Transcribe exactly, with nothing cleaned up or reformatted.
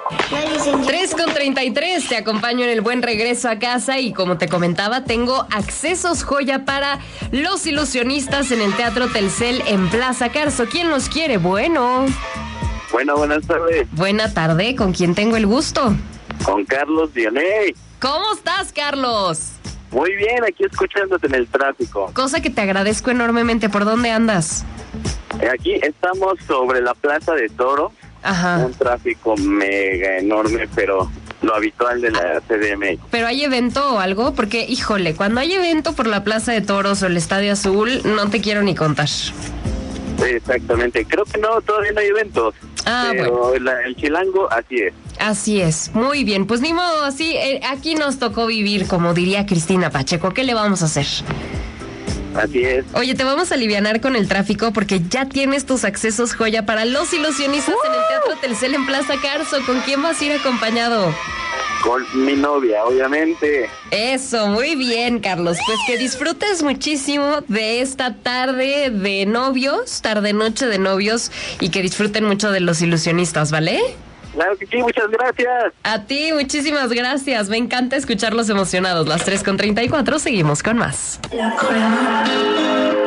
tres con treinta y tres, te acompaño en el buen regreso a casa y como te comentaba, tengo accesos joya para los ilusionistas en el Teatro Telcel en Plaza Carso. ¿Quién los quiere? Bueno. Bueno, buenas tardes. Buena tarde, ¿con quién tengo el gusto? Con Carlos Dioney. ¿Cómo estás, Carlos? Muy bien, aquí escuchándote en el tráfico. Cosa que te agradezco enormemente. ¿Por dónde andas? Aquí estamos sobre la Plaza de Toro. Ajá. Un tráfico mega enorme, pero lo habitual de la C D M X. ¿Pero hay evento o algo? Porque, híjole, cuando hay evento por la Plaza de Toros o el Estadio Azul, no te quiero ni contar. Exactamente, creo que no, todavía no hay eventos. Ah, pero bueno. la, el chilango, así es. Así es, muy bien. Pues ni modo, así, eh, aquí nos tocó vivir, como diría Cristina Pacheco. ¿Qué le vamos a hacer? Así es. Oye, te vamos a alivianar con el tráfico porque ya tienes tus accesos joya para los ilusionistas ¡Uh! En el Teatro Telcel en Plaza Carso. ¿Con quién vas a ir acompañado? Con mi novia, obviamente. Eso, muy bien, Carlos. Pues que disfrutes muchísimo de esta tarde de novios, tarde-noche de novios, y que disfruten mucho de los ilusionistas, ¿vale? Claro que sí, muchas gracias. A ti, muchísimas gracias. Me encanta escucharlos emocionados. Las tres con treinta y cuatro, seguimos con más. La